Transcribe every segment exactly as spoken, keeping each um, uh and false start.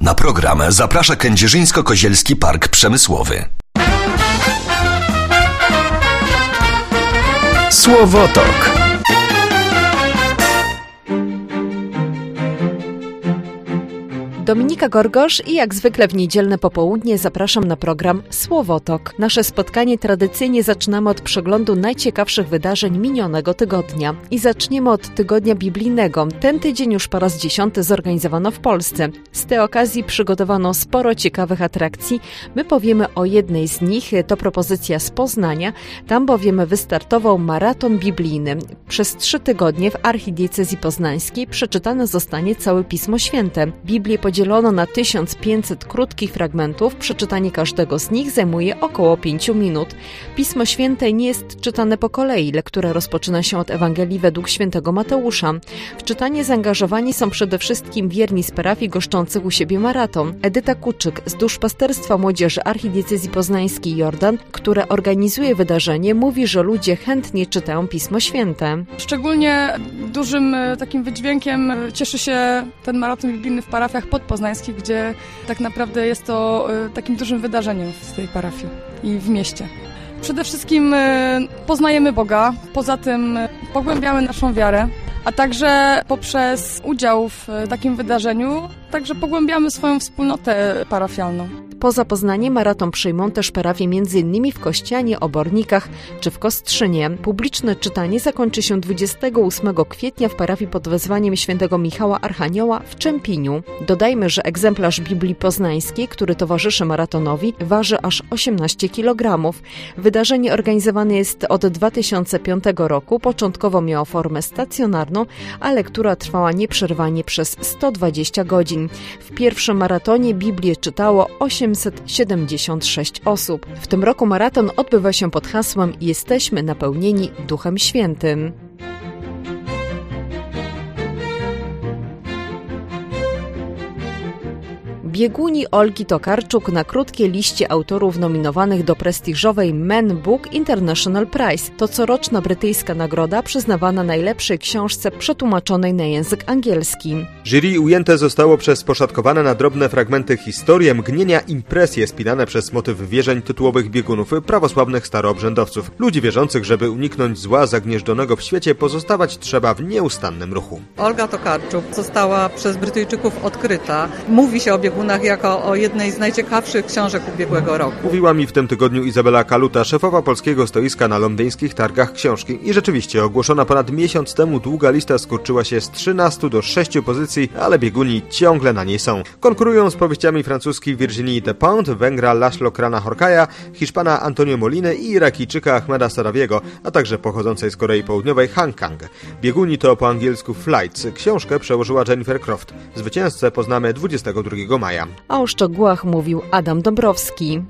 Na program zaprasza Kędzierzyńsko-Kozielski Park Przemysłowy. Słowotok. Dominika Gorgosz i jak zwykle w niedzielne popołudnie zapraszam na program Słowotok. Nasze spotkanie tradycyjnie zaczynamy od przeglądu najciekawszych wydarzeń minionego tygodnia. I zaczniemy od tygodnia biblijnego. Ten tydzień już po raz dziesiąty zorganizowano w Polsce. Z tej okazji przygotowano sporo ciekawych atrakcji. My powiemy o jednej z nich, to propozycja z Poznania. Tam bowiem wystartował maraton biblijny. Przez trzy tygodnie w archidiecezji poznańskiej przeczytane zostanie całe Pismo Święte. Biblię podzielono na tysiąc pięćset krótkich fragmentów. Przeczytanie każdego z nich zajmuje około pięciu minut. Pismo Święte nie jest czytane po kolei. Lektura rozpoczyna się od Ewangelii według świętego Mateusza. W czytanie zaangażowani są przede wszystkim wierni z parafii goszczących u siebie maraton. Edyta Kuczyk z Duszpasterstwa Młodzieży Archidiecezji Poznańskiej Jordan, które organizuje wydarzenie, mówi, że ludzie chętnie czytają Pismo Święte. Szczególnie dużym takim wydźwiękiem cieszy się ten maraton biblijny w parafiach podpoznańskich, gdzie tak naprawdę jest to takim dużym wydarzeniem w tej parafii i w mieście. Przede wszystkim poznajemy Boga, poza tym pogłębiamy naszą wiarę, a także poprzez udział w takim wydarzeniu także pogłębiamy swoją wspólnotę parafialną. Poza Poznaniem maraton przyjmą też parafie m.in. w Kościanie, Obornikach czy w Kostrzynie. Publiczne czytanie zakończy się dwudziestego ósmego kwietnia w parafii pod wezwaniem świętego Michała Archanioła w Czempiniu. Dodajmy, że egzemplarz Biblii Poznańskiej, który towarzyszy maratonowi, waży aż osiemnaście kilogramów. Wydarzenie organizowane jest od dwa tysiące piątego roku. Początkowo miało formę stacjonarną, a lektura trwała nieprzerwanie przez sto dwadzieścia godzin. W pierwszym maratonie Biblię czytało osiemset siedemdziesiąt sześć osób. W tym roku maraton odbywa się pod hasłem „Jesteśmy napełnieni Duchem Świętym”. Bieguni Olgi Tokarczuk na krótkiej liście autorów nominowanych do prestiżowej Man Book International Prize. To coroczna brytyjska nagroda przyznawana najlepszej książce przetłumaczonej na język angielski. Jury ujęte zostało przez poszatkowane na drobne fragmenty historie, mgnienia, impresje spinane przez motyw wierzeń tytułowych biegunów prawosławnych staroobrzędowców. Ludzi wierzących, żeby uniknąć zła zagnieżdżonego w świecie, pozostawać trzeba w nieustannym ruchu. Olga Tokarczuk została przez Brytyjczyków odkryta. Mówi się o biegunach jako o jednej z najciekawszych książek ubiegłego roku. Mówiła mi w tym tygodniu Izabela Kaluta, szefowa polskiego stoiska na londyńskich targach książki. I rzeczywiście ogłoszona ponad miesiąc temu długa lista skurczyła się z trzynastu do sześciu pozycji, ale bieguni ciągle na niej są. Konkurują z powieściami francuskich Virginie Despentes, Węgra Laszlo Krana Horkaja, Hiszpana Antonio Moliny i Irakijczyka Ahmeda Sarawiego, a także pochodzącej z Korei Południowej Han Kang. Bieguni to po angielsku Flights. Książkę przełożyła Jennifer Croft. Zwycięzcę poznamy dwudziestego drugiego maja. A o szczegółach mówił Adam Dąbrowski.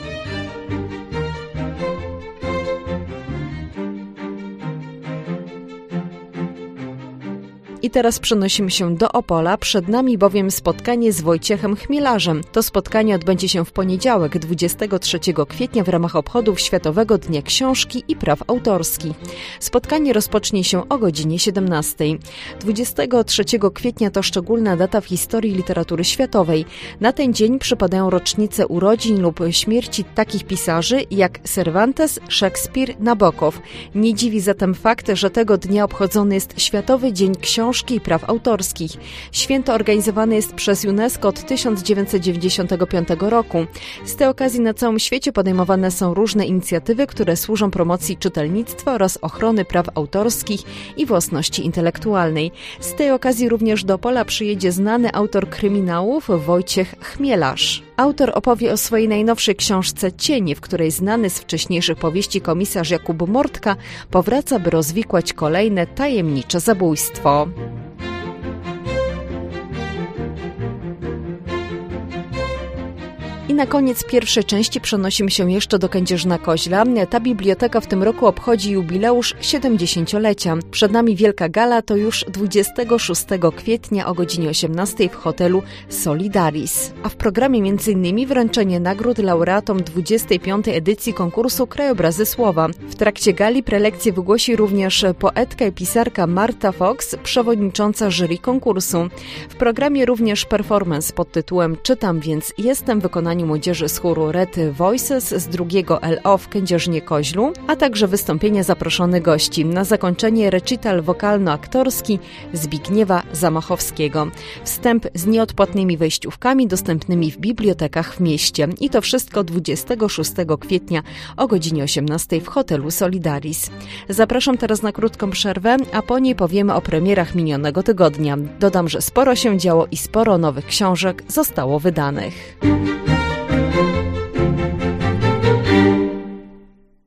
I teraz przenosimy się do Opola, przed nami bowiem spotkanie z Wojciechem Chmielarzem. To spotkanie odbędzie się w poniedziałek, dwudziestego trzeciego kwietnia w ramach obchodów Światowego Dnia Książki i Praw Autorskich. Spotkanie rozpocznie się o godzinie siedemnastej. dwudziestego trzeciego kwietnia to szczególna data w historii literatury światowej. Na ten dzień przypadają rocznice urodzin lub śmierci takich pisarzy jak Cervantes, Szekspir, Nabokow. Nie dziwi zatem fakt, że tego dnia obchodzony jest Światowy Dzień Książki i Praw Autorskich. Święto organizowane jest przez UNESCO od tysiąc dziewięćset dziewięćdziesiątego piątego roku. Z tej okazji na całym świecie podejmowane są różne inicjatywy, które służą promocji czytelnictwa oraz ochrony praw autorskich i własności intelektualnej. Z tej okazji również do Opola przyjedzie znany autor kryminałów Wojciech Chmielarz. Autor opowie o swojej najnowszej książce Cienie, w której znany z wcześniejszych powieści komisarz Jakub Mortka powraca, by rozwikłać kolejne tajemnicze zabójstwo. I na koniec pierwszej części przenosimy się jeszcze do Kędzierzyna-Koźla. Ta biblioteka w tym roku obchodzi jubileusz siedemdziesięciolecia. Przed nami wielka gala, to już dwudziestego szóstego kwietnia o godzinie osiemnastej w hotelu Solidaris. A w programie m.in. wręczenie nagród laureatom dwudziestej piątej edycji konkursu Krajobrazy Słowa. W trakcie gali prelekcję wygłosi również poetka i pisarka Marta Fox, przewodnicząca jury konkursu. W programie również performance pod tytułem Czytam więc jestem w wykonaniu młodzieży z chóru Red Voices z drugiego L O w Kędzierzynie-Koźlu, a także wystąpienia zaproszonych gości. Na zakończenie recital wokalno-aktorski Zbigniewa Zamachowskiego. Wstęp z nieodpłatnymi wejściówkami dostępnymi w bibliotekach w mieście. I to wszystko dwudziestego szóstego kwietnia o godzinie osiemnastej w hotelu Solidaris. Zapraszam teraz na krótką przerwę, a po niej powiemy o premierach minionego tygodnia. Dodam, że sporo się działo i sporo nowych książek zostało wydanych.